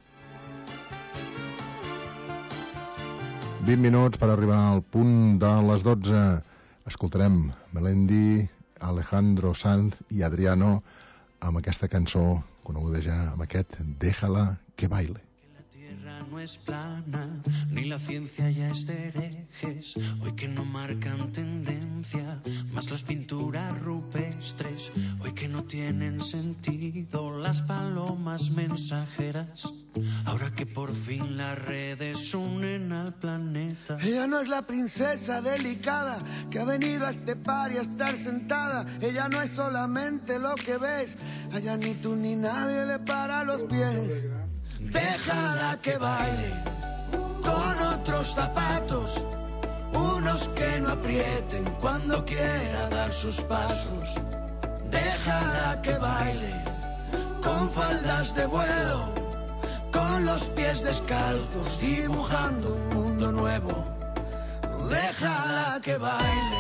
vint minuts per arribar al punt de les dotze. Escoltarem Melendi, Alejandro Sanz i Adriano amb aquesta cançó coneguda ja, amb aquest Déjala que baile. No es plana, ni la ciencia ya es de herejes, hoy que no marcan tendencia, más las pinturas rupestres, hoy que no tienen sentido las palomas mensajeras, ahora que por fin las redes unen al planeta. Ella no es la princesa delicada que ha venido a este par y a estar sentada, ella no es solamente lo que ves, allá ni tú ni nadie le para los pies. Déjala que baile con otros zapatos, unos que no aprieten cuando quiera dar sus pasos. Déjala que baile con faldas de vuelo, con los pies descalzos, dibujando un mundo nuevo. Déjala que baile.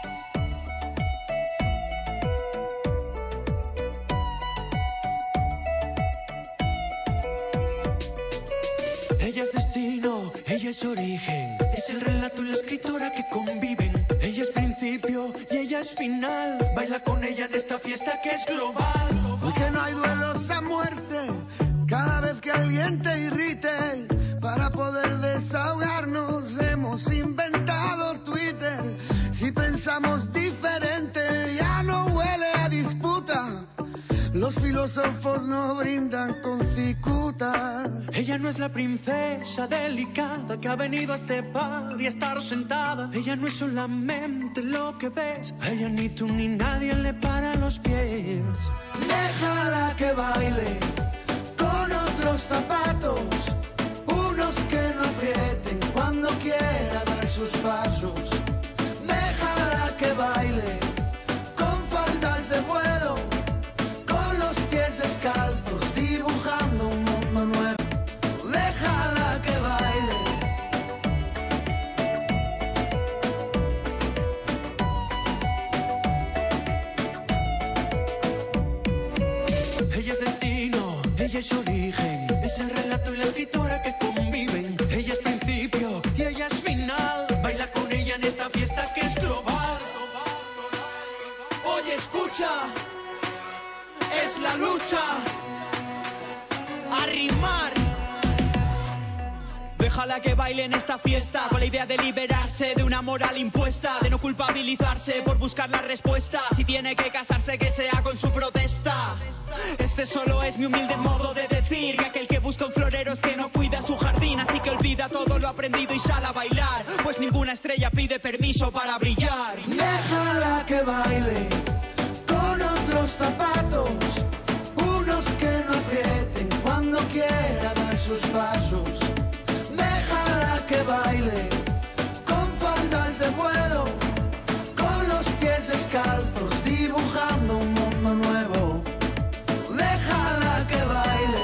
Ella es destino, ella es origen, es el relato y la escritora que conviven. Ella es principio y ella es es final. Baila con ella en esta fiesta que es global. Hoy que no hay duelos a muerte, cada vez que alguien te irrite, para poder desahogarnos hemos inventado Twitter. Si pensamos diferente ya no huele a disputa. Los filósofos no brindan con cicuta. Ella no es la princesa delicada que ha venido a este par y a estar sentada. Ella no es solamente lo que ves. A ella ni tú ni nadie le para los pies. Déjala que baile con otros zapatos, unos que no aprieten cuando quiera dar sus pasos. Déjala que baile con faldas de vuelo, con los pies descalzos, dibujando un mundo nuevo. Déjala que baile. Ella es destino, ella es origen, es el relato y la escritura que conviven. Ella es principio y ella es final. Baila con ella en esta fiesta que es global. Oye, escucha, es la lucha. A rimar. Déjala que baile en esta fiesta con la idea de liberarse de una moral impuesta, de no culpabilizarse por buscar la respuesta. Si tiene que casarse, que sea con su protesta. Este solo es mi humilde modo de decir que aquel que busca un florero es que no cuida su jardín. Así que olvida todo lo aprendido y sal a bailar, pues ninguna estrella pide permiso para brillar. Déjala que baile con otros zapatos, unos que no aprieten cuando quiera dar sus pasos. Déjala que baile con faldas de vuelo, con los pies descalzos, dibujando un mundo nuevo. Déjala que baile.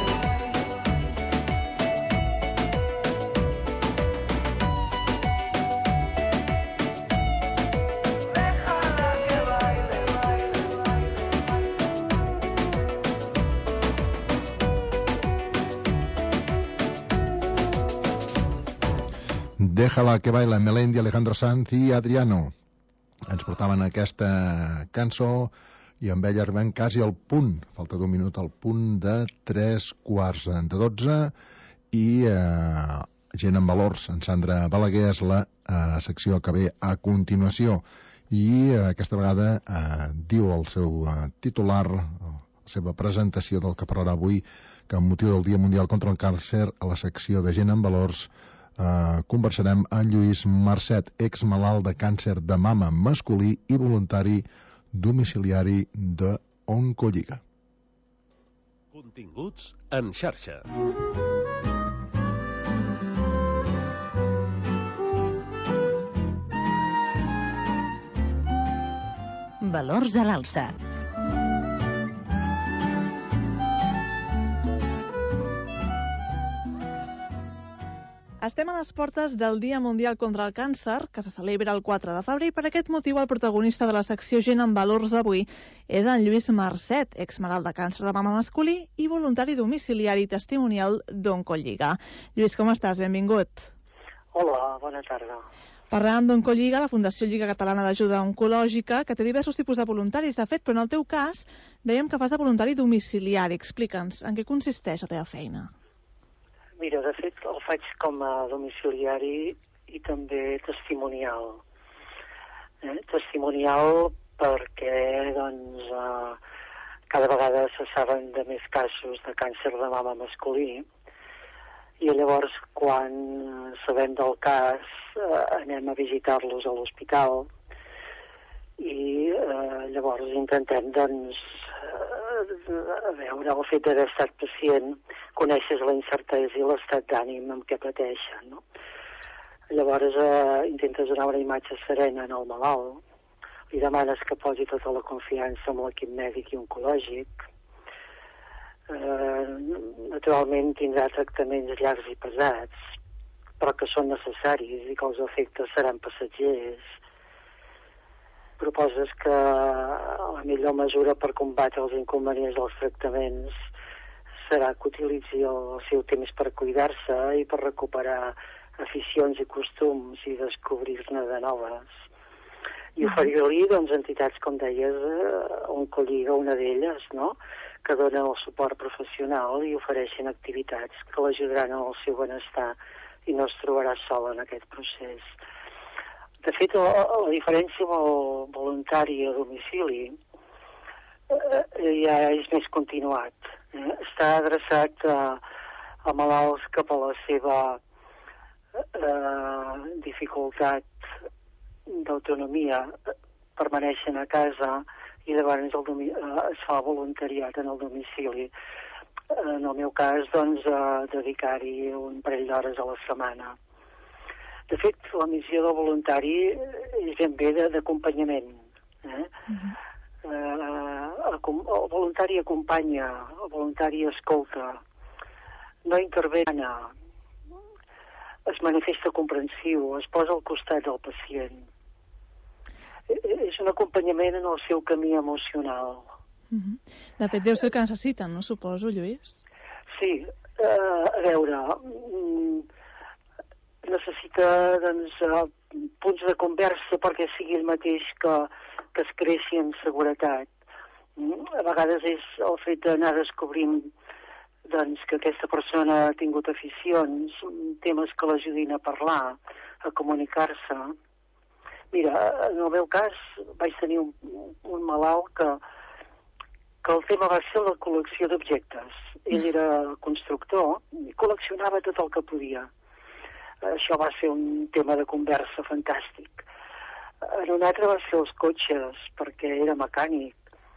Déjala que baila, Melendi, Alejandro Sanz i Adriano. Ens portaven aquesta cançó i amb ella arribem quasi al punt, falta d'un minut al punt de tres quarts de dotze i eh, Gent en Valors, en Sandra Balaguer és la eh, secció que ve a continuació i eh, aquesta vegada eh, diu el seu eh, titular, la seva presentació del que parlarà avui, que amb motiu del Dia Mundial contra el Càncer, a la secció de Gent en Valors Uh, conversarem amb Lluís Marcet, exmalalt de càncer de mama masculí i voluntari domiciliari de Oncolliga. Continguts en xarxa. Valors a l'alça. Estem a les portes del Dia Mundial contra el Càncer, que se celebra el quatre de febrer, i per aquest motiu el protagonista de la secció Gent en Valors d'avui és en Lluís Marcet, exmalalt de càncer de mama masculí i voluntari domiciliari testimonial d'Oncolliga. Lluís, com estàs? Benvingut. Hola, bona tarda. Parlàvem d'Oncolliga, la Fundació Lliga Catalana d'Ajuda Oncològica, que té diversos tipus de voluntaris, de fet, però en el teu cas dèiem que fas de voluntari domiciliari. Explica'ns, en què consisteix la teva feina? Mira, de fet, el faig com a domiciliari i també testimonial. Eh? Testimonial perquè, doncs, eh, cada vegada se saben de més casos de càncer de mama masculí i llavors, quan sabem del cas, eh, anem a visitar-los a l'hospital i eh, llavors intentem, doncs, a veure, el fet d'haver estat pacient, coneixes la incertesa i l'estat d'ànim amb què pateixen, no? Llavors eh, intentes donar una imatge serena al malalt, li demanes que posi tota la confiança en l'equip mèdic i oncològic. Eh, naturalment tindrà tractaments llargs i pesats, però que són necessaris i que els efectes seran passatgers. Proposes que la millor mesura per combatre els inconvenients dels tractaments serà que utilitzi el seu temps per cuidar-se i per recuperar aficions i costums i descobrir-ne de noves. I oferir-li, doncs, entitats, com deies, eh, Oncolliga, una d'elles, no?, que donen el suport professional i ofereixen activitats que l'ajudaran en el seu benestar i no es trobarà sola en aquest procés. De fet, la, la diferència amb el voluntari a domicili eh, ja és més continuat. Eh? Està adreçat a, a malalts cap a la seva eh, dificultat d'autonomia, permaneixen a casa i llavors el domi eh, es fa voluntariat en el domicili. En el meu cas, doncs, eh, dedicar-hi un parell d'hores a la setmana. De fet, la missió del voluntari és ben bé d'acompanyament. Eh? Uh-huh. eh, el voluntari acompanya, el voluntari escolta, no intervé, es manifesta comprensiu, es posa al costat del pacient. És un acompanyament en el seu camí emocional. Uh-huh. De fet, deu ser que necessiten, no suposo, Lluís? Sí, eh, a veure, necessita, doncs, punts de conversa perquè sigui el mateix que, que es creixi en seguretat. A vegades és el fet d'anar descobrint, doncs, que aquesta persona ha tingut aficions, temes que l'ajudin a parlar, a comunicar-se. Mira, en el meu cas vaig tenir un, un malalt que, que el tema va ser la col·lecció d'objectes. Ell era constructor i col·leccionava tot el que podia. Això va ser un tema de conversa fantàstic. En un altre va ser els cotxes, perquè era mecànic.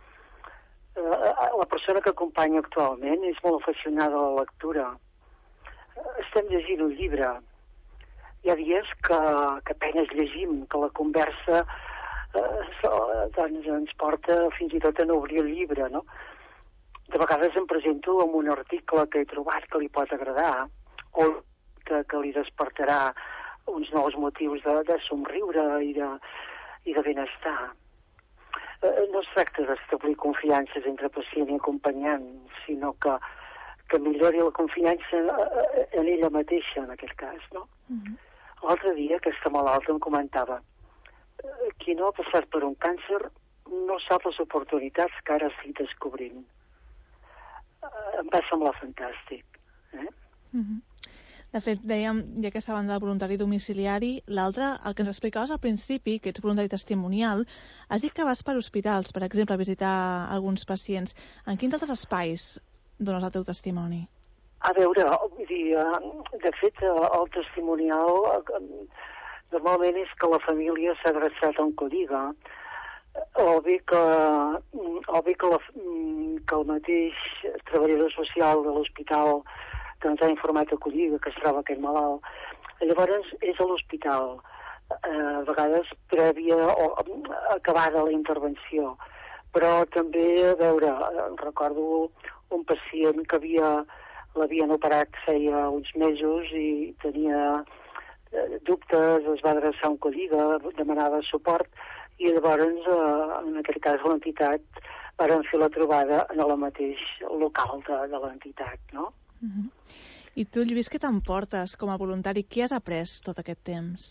La persona que acompanya actualment és molt aficionada a la lectura. Estem llegint un llibre. Hi ha dies que, que apenes llegim, que la conversa eh, doncs ens porta fins i tot a no obrir el llibre, no? De vegades em presento amb un article que he trobat que li pot agradar o que, que li despertarà uns nous motius de, de somriure i de, i de benestar. Eh, no es tracta d'establir confiances entre pacient i acompanyant, sinó que, que millori la confiança en ella mateixa, en aquest cas, no? Uh-huh. L'altre dia aquesta malalta em comentava qui no ha passat per un càncer no sap les oportunitats que ara estic descobrint. Em va semblar fantàstic. Eh? Uh-huh. De fet, dèiem, ja que estàvem de voluntari domiciliari, l'altre, el que ens explicaves al principi, que ets voluntari testimonial, has dit que vas per hospitals, per exemple, a visitar alguns pacients. En quins altres espais dones el teu testimoni? A veure, vull dir, de fet, el testimonial normalment és que la família s'ha adreçat a Oncolliga o bé que, o bé que, la, que el mateix treballador social de l'hospital doncs ha informat a Oncolliga que es troba aquest malalt. Llavors és a l'hospital, a vegades prèvia o acabada la intervenció, però també, a veure, recordo un pacient que havia l'havien operat feia uns mesos i tenia eh, dubtes, es va adreçar a Oncolliga, demanava suport i llavors, eh, en aquest cas, l'entitat van fer la trobada en el mateix local de, de l'entitat, no? Uh-huh. I tu, Lluís, què t'emportes com a voluntari? Què has après tot aquest temps?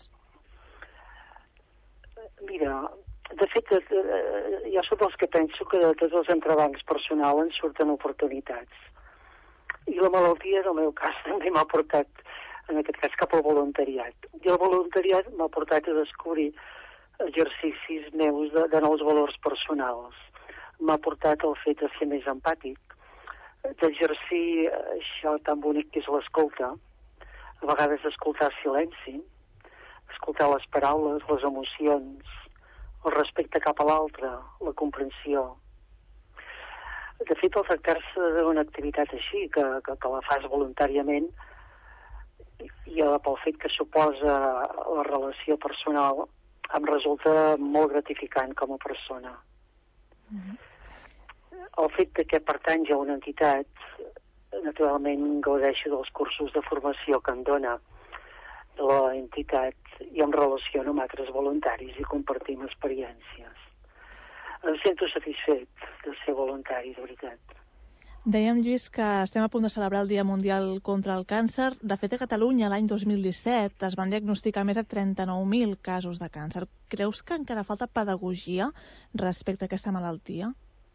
Mira, de fet, eh, jo soc dels que penso que de tots els entrebancs personals en surten oportunitats. I la malaltia, en el meu cas, també m'ha portat, en aquest cas, cap al voluntariat. I el voluntariat m'ha portat a descobrir exercicis meus de, de nous valors personals. M'ha portat el fet de ser més empàtic, d'exercir això tan bonic que és l'escolta, a vegades escoltar silenci, escoltar les paraules, les emocions, el respecte cap a l'altre, la comprensió. De fet, el tractar-se d'una activitat així, que, que, que la fas voluntàriament, i pel fet que suposa la relació personal, em resulta molt gratificant com a persona. Mm-hmm. El fet de que pertanys a una entitat, naturalment gaudeixo dels cursos de formació que em dona la entitat i em relaciono amb altres voluntaris i compartim experiències. Em sento satisfet de ser voluntari, de veritat. Dèiem, Lluís, que estem a punt de celebrar el Dia Mundial contra el Càncer. De fet, a Catalunya, l'any dos mil disset, es van diagnosticar més de trenta-nou mil casos de càncer. Creus que encara falta pedagogia respecte a aquesta malaltia?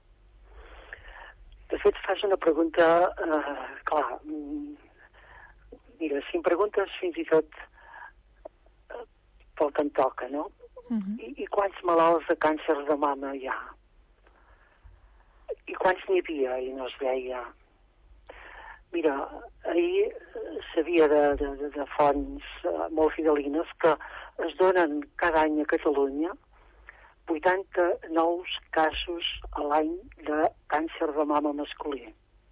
De fet, fas una pregunta... Eh, clar, mira, si em preguntes fins i tot eh, pel que em toca, no? Uh-huh. I, I quants malalts de càncer de mama hi ha? I quants n'hi havia i no es veia? Mira, ahir sabia de, de, de fonts uh, molt fidelines que es donen cada any a Catalunya vuitanta nous casos a l'any de càncer de mama masculí,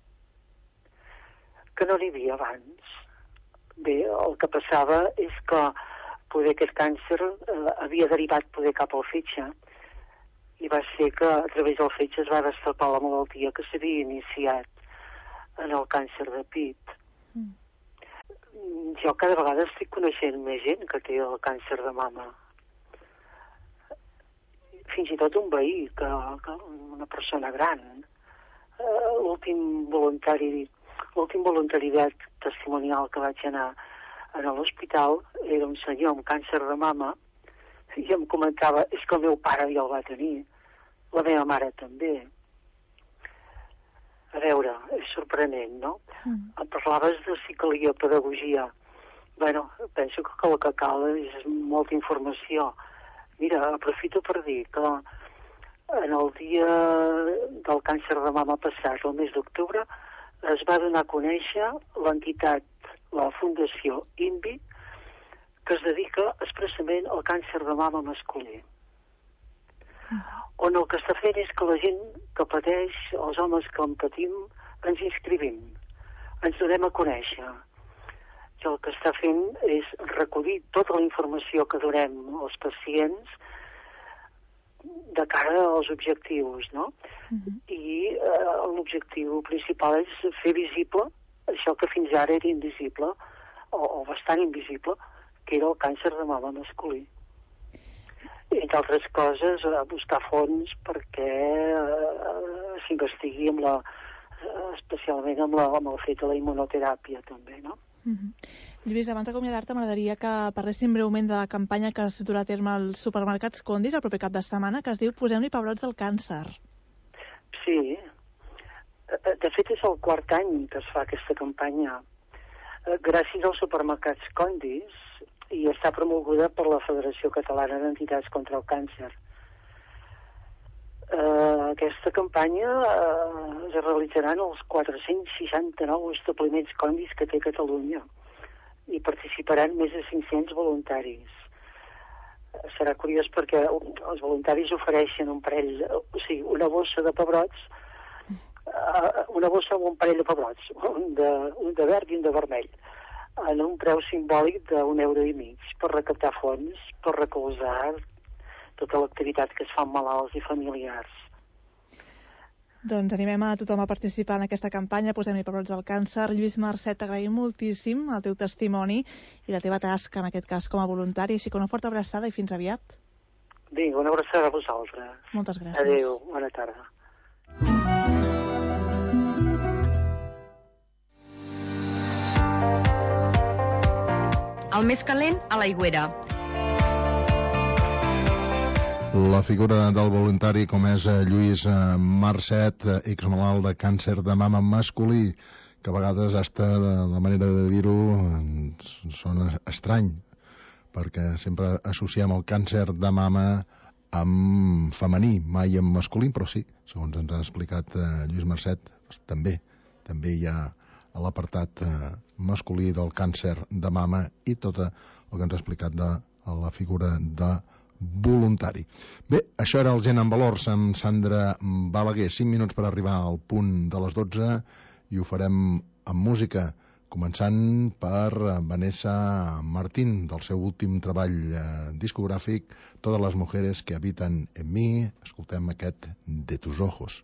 que no n'hi havia abans. Bé, el que passava és que poder aquest càncer uh, havia derivat poder cap al fetge, i va ser que a través del fetge es va destapar la malaltia que s'havia iniciat en el càncer de pit. Mm. Jo cada vegada estic coneixent més gent que té el càncer de mama. Fins i tot un veí, que, que una persona gran. Uh, l'últim voluntari, l'últim voluntariat testimonial que vaig anar a l'hospital era un senyor amb càncer de mama i em comentava, és que el meu pare ja el va tenir, la meva mare també. A veure, és sorprenent, no? Mm. Em parlaves de si calia pedagogia. Bueno, penso que el que cal és molta informació. Mira, aprofito per dir que en el dia del càncer de mama passat, el mes d'octubre, es va donar a conèixer l'entitat, la Fundació I N V I, que es dedica expressament al càncer de mama masculí. On el que està fent és que la gent que pateix, els homes que en patim, ens inscrivim, ens donem a conèixer. I el que està fent és recollir tota la informació que donem als pacients de cara als objectius, no? Uh-huh. I eh, l'objectiu principal és fer visible això que fins ara era invisible, o, o bastant invisible, que era el càncer de mama masculí. Entre altres coses, a buscar fons perquè eh, s'investigui amb la, especialment amb, la, amb el fet de la immunoteràpia també, no? Mm-hmm. Lluís, abans d'acomiadar-te, m'agradaria que parléssim breument de la campanya que es durà a terme als supermercats Condis el proper cap de setmana, que es diu Posem-li pebrots al càncer. Sí. De fet, és el quart any que es fa aquesta campanya. Gràcies als supermercats Condis, i està promulguda per la Federació Catalana d'Entitats contra el Càncer. Uh, aquesta campanya uh, es realitzarà en els quatre-cents seixanta-nou establiments Condis que té Catalunya i participaran més de cinc-cents voluntaris. Uh, serà curiós perquè els voluntaris ofereixen un parell, o sigui, una bossa de pebrots, uh, una bossa amb un parell de pebrots, un de, un de verd i un de vermell, en un preu simbòlic d'un euro i mig, per recaptar fons, per recolzar tota l'activitat que es fa amb malalts i familiars. Doncs animem a tothom a participar en aquesta campanya, Posem-li pebrots al càncer. Lluís Marcet, t'agraïm moltíssim el teu testimoni i la teva tasca, en aquest cas, com a voluntari, així que una forta abraçada i fins aviat. Vinga, una abraçada a vosaltres. Moltes gràcies. Adéu, bona tarda. El més calent, a l'aigüera. La figura del voluntari com és Lluís Marcet, exmalalt de càncer de mama masculí, que a vegades hasta la manera de dir-ho sona estrany, perquè sempre associem el càncer de mama amb femení, mai amb masculí, però sí, segons ens ha explicat Lluís Marcet, també, també hi ha a l'apartat masculí del càncer de mama i tot el que ens ha explicat de la figura de voluntari. Bé, això era el Gent en Valors amb Sandra Balaguer. cinc minuts per arribar al punt de les dotze i ho farem amb música, començant per Vanessa Martín, del seu últim treball eh, discogràfic, Todas las mujeres que habitan en mí. Escoltem aquest De tus ojos.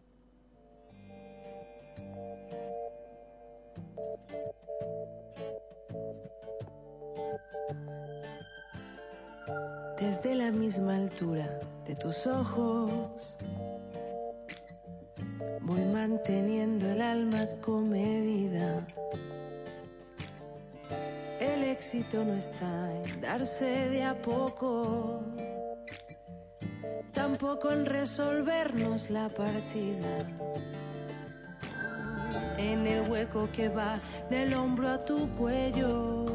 Desde la misma altura de tus ojos voy manteniendo el alma comedida. El éxito no está en darse de a poco, tampoco en resolvernos la partida. En el hueco que va del hombro a tu cuello,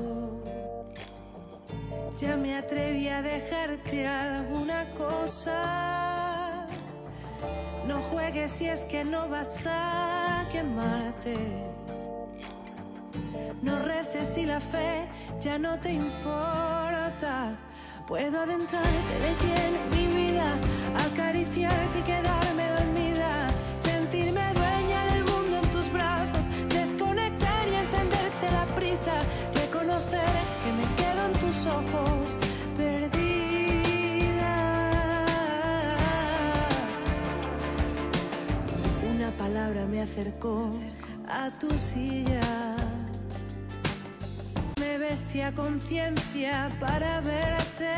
ya me atreví a dejarte alguna cosa. No juegues si es que no vas a quemarte. No reces si la fe ya no te importa. Puedo adentrarte de lleno en mi vida, acariciarte y quedarme dormida, sentirme dueña del mundo en tus brazos, desconectar y encenderte la prisa, reconocer que me quedo en tus ojos perdida. Una palabra me acercó a tu silla, me vestí a conciencia para verte.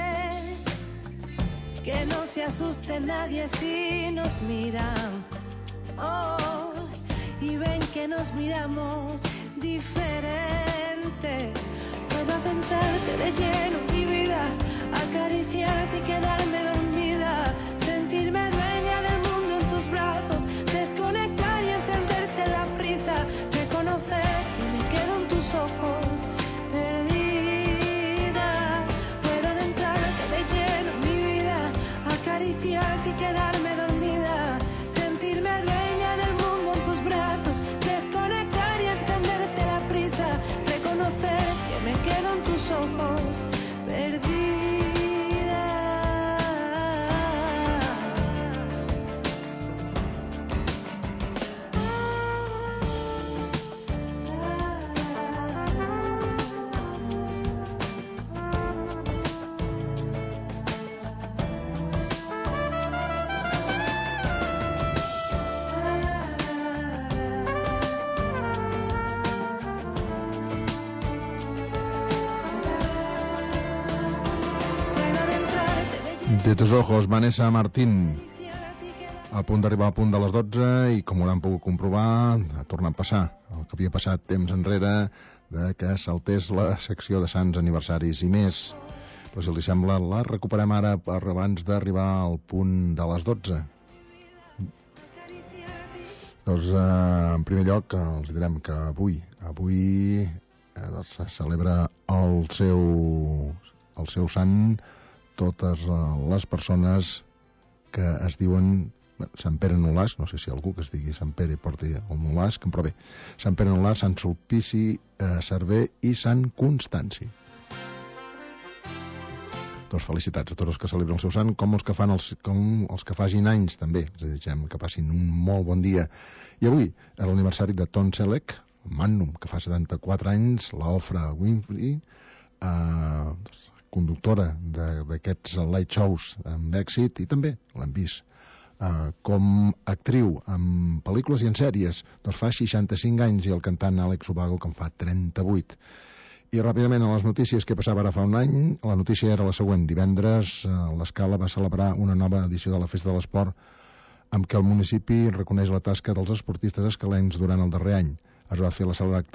Que no se asuste nadie si nos miran, oh, y ven que nos miramos diferente. Puedo adentrarte de lleno en mi vida, acariciarte y quedarme dormida, sentirme dueña del mundo en tus brazos, desconectar y encenderte la prisa, reconocer que me quedo en tus ojos perdida. Puedo adentrarte de lleno en mi vida, acariciarte y quedarme dormida, sentirme dueña del mundo en tus brazos, desconectar y encenderte la prisa, reconocer que me quedo en tus ojos perdida. De tus ojos, Vanessa Martín. A punt d'arribar al punt de les dotze i, com hauran pogut comprovar, ha tornat a passar el que havia passat temps enrere, de que saltés la secció de Sants, aniversaris i més. Però si els sembla, la recuperem ara per abans d'arribar al punt de les dotze. Doncs, eh, en primer lloc, els direm que avui, avui eh, doncs, se celebra el seu, el seu sant, totes les persones que es diuen Sant Pere Nolàs, no sé si algú que es digui Sant Pere porti el Nolàs, però bé, Sant Pere Nolàs, Sant Sulpici, eh, Cerver i Sant Constanci. Doncs felicitats a tots els que celebren el seu sant, com els que fan els, com els que facin anys també, els desitgem que passin un molt bon dia. I avui és l'aniversari de Tom Selleck, Magnum, que fa setanta-quatre anys, l'Ofra Winfrey, eh, conductora d'aquests light shows amb èxit, i també l'hem vist eh, com actriu en pel·lícules i en sèries. Doncs fa seixanta-cinc anys, i el cantant Àlex Ubago, que en fa trenta-vuit. I ràpidament a les notícies que passava ara fa un any, la notícia era la següent. Divendres eh, l'Escala va celebrar una nova edició de la Festa de l'Esport amb què el municipi reconeix la tasca dels esportistes escalencs durant el darrer any. Es va fer la sala d'actes